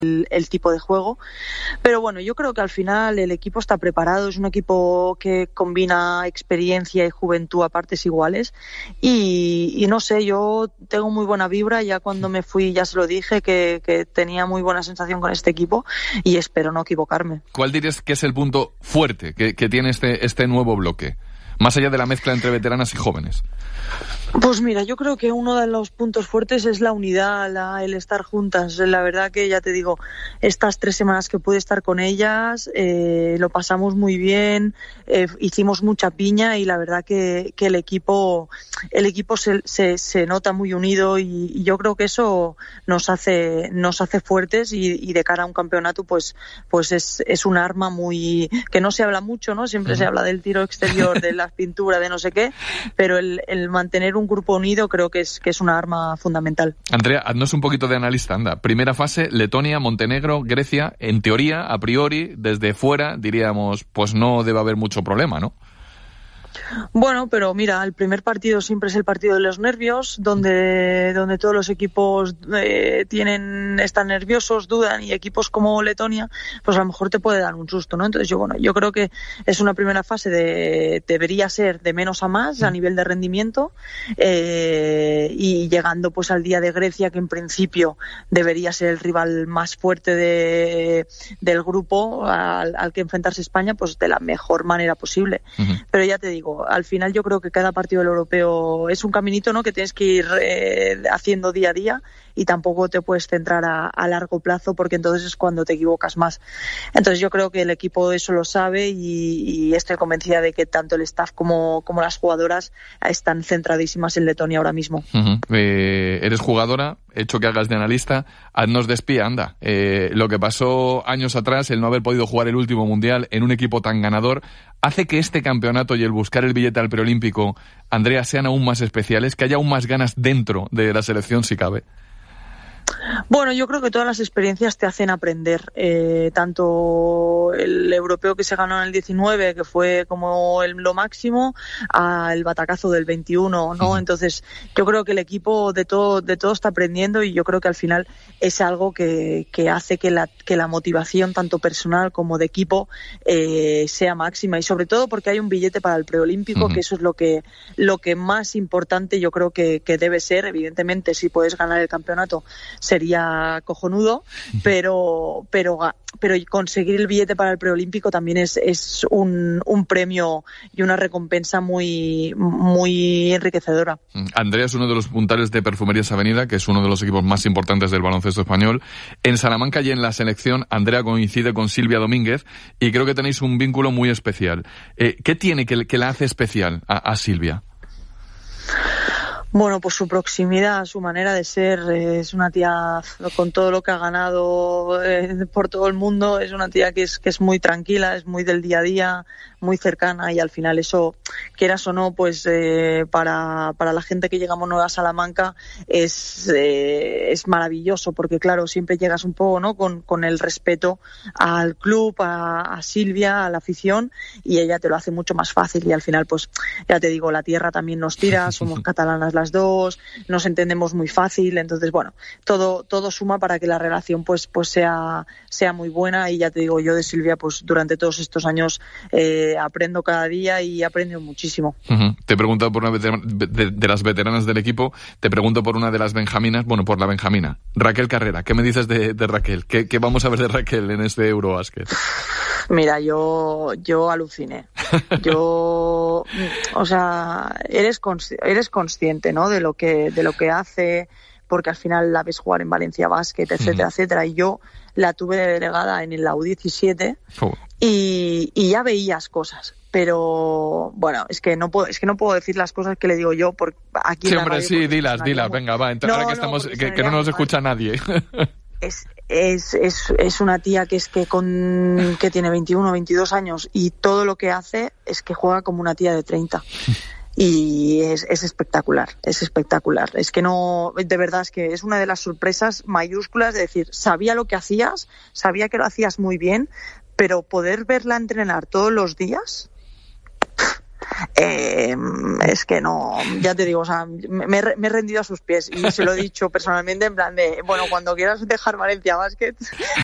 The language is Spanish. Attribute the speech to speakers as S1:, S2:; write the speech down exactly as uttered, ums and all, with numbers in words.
S1: el, el tipo de juego. Pero bueno, yo creo que al final el equipo está preparado, es un equipo que combina experiencia y juventud a partes iguales y, y no sé, yo tengo muy buena vibra, ya cuando me fui ya se lo dije que, que tenía muy buena sensación con este equipo y espero no equivocarme.
S2: ¿Cuál dirías que es el punto fuerte que, que tiene este, este nuevo bloque? Más allá de la mezcla entre veteranas y jóvenes.
S1: Pues mira, yo creo que uno de los puntos fuertes es la unidad, la, el estar juntas. La verdad que ya te digo, estas tres semanas que pude estar con ellas, eh, lo pasamos muy bien, eh, hicimos mucha piña y la verdad que, que el equipo, el equipo se, se, se nota muy unido y, y yo creo que eso nos hace, nos hace fuertes y, y de cara a un campeonato, pues, pues es, es un arma muy, que no se habla mucho, ¿no? Siempre uh-huh. se habla del tiro exterior, de la pintura, de no sé qué, pero el, el mantener un grupo unido creo que es que es una arma fundamental.
S2: Andrea, haznos un poquito de analista, anda. Primera fase, Letonia, Montenegro, Grecia. En teoría, a priori, desde fuera, diríamos, pues no debe haber mucho problema, ¿no?
S1: Bueno, pero mira, el primer partido siempre es el partido de los nervios, donde donde todos los equipos eh, tienen están nerviosos, dudan, y equipos como Letonia, pues a lo mejor te puede dar un susto, ¿no? Entonces yo bueno, yo creo que es una primera fase de debería ser de menos a más a nivel de rendimiento eh, y llegando pues al día de Grecia, que en principio debería ser el rival más fuerte de del grupo al, al que enfrentarse España, pues de la mejor manera posible. Uh-huh. Pero ya te digo, al final yo creo que cada partido del europeo es un caminito, ¿no? Que tienes que ir eh, haciendo día a día y tampoco te puedes centrar a, a largo plazo porque entonces es cuando te equivocas más. Entonces yo creo que el equipo eso lo sabe y, y estoy convencida de que tanto el staff como, como las jugadoras están centradísimas en Letonia ahora mismo.
S2: Uh-huh. Eh, eres jugadora, hecho que hagas de analista, haznos de espía, anda. Eh, lo que pasó años atrás, el no haber podido jugar el último mundial en un equipo tan ganador, hace que este campeonato y el buscar el billete al preolímpico, Andrea, sean aún más especiales, que haya aún más ganas dentro de la selección si cabe.
S1: Bueno, yo creo que todas las experiencias te hacen aprender, eh, tanto el europeo que se ganó en el diecinueve, que fue como el, lo máximo, al batacazo del veintiuno, ¿no? Entonces, yo creo que el equipo de todo de todo está aprendiendo y yo creo que al final es algo que, que hace que la, que la motivación, tanto personal como de equipo, eh, sea máxima y sobre todo porque hay un billete para el preolímpico, uh-huh. que eso es lo que, lo que más importante yo creo que, que debe ser. Evidentemente, si puedes ganar el campeonato, sería cojonudo, pero pero pero conseguir el billete para el preolímpico también es es un, un premio y una recompensa muy muy enriquecedora.
S2: Andrea es uno de los puntales de Perfumerías Avenida, que es uno de los equipos más importantes del baloncesto español. En Salamanca y en la selección, Andrea coincide con Silvia Domínguez y creo que tenéis un vínculo muy especial. Eh, ¿Qué tiene que, que la hace especial a, a Silvia?
S1: Bueno, pues su proximidad, su manera de ser, es una tía con todo lo que ha ganado eh, por todo el mundo, es una tía que es que es muy tranquila, es muy del día a día, muy cercana y al final eso, quieras o no, pues eh, para para la gente que llegamos nueva a Salamanca es eh, es maravilloso porque claro, siempre llegas un poco, ¿no? Con con el respeto al club, a, a Silvia, a la afición y ella te lo hace mucho más fácil y al final pues ya te digo, la tierra también nos tira, somos catalanas las dos, nos entendemos muy fácil, entonces bueno, todo todo suma para que la relación pues pues sea sea muy buena y ya te digo, yo de Silvia pues durante todos estos años eh, aprendo cada día y aprendo muchísimo.
S2: Uh-huh. Te he preguntado por una veterana, de, de las veteranas del equipo, te pregunto por una de las benjaminas, bueno, por la benjamina, Raquel Carrera. ¿Qué me dices de, de Raquel? ¿Qué, ¿Qué vamos a ver de Raquel en este Eurobasket?
S1: Mira, yo yo aluciné. Yo, o sea, eres consci- eres consciente, ¿no? De lo que de lo que hace, porque al final la ves jugar en Valencia Basket, etcétera, uh-huh. etcétera. Y yo la tuve de delegada en la U diecisiete oh. y, y ya veías cosas. Pero bueno, es que no puedo, es que no puedo decir las cosas que le digo yo por aquí.
S2: Sí,
S1: en la
S2: hombre,
S1: radio,
S2: sí, dilas, dilas, muy... venga, va. Entonces, no, ahora que no, estamos, que, que no nos escucha nadie.
S1: Es, es, es, es una tía que es que con que tiene veintiuno, veintidós años y todo lo que hace es que juega como una tía de treinta. Y es, es espectacular, es espectacular. Es que no, de verdad, es que es una de las sorpresas mayúsculas de decir, sabía lo que hacías, sabía que lo hacías muy bien, pero poder verla entrenar todos los días, eh, es que no, ya te digo, o sea, me, me he rendido a sus pies y se lo he dicho personalmente en plan de, bueno, cuando quieras dejar Valencia Basket,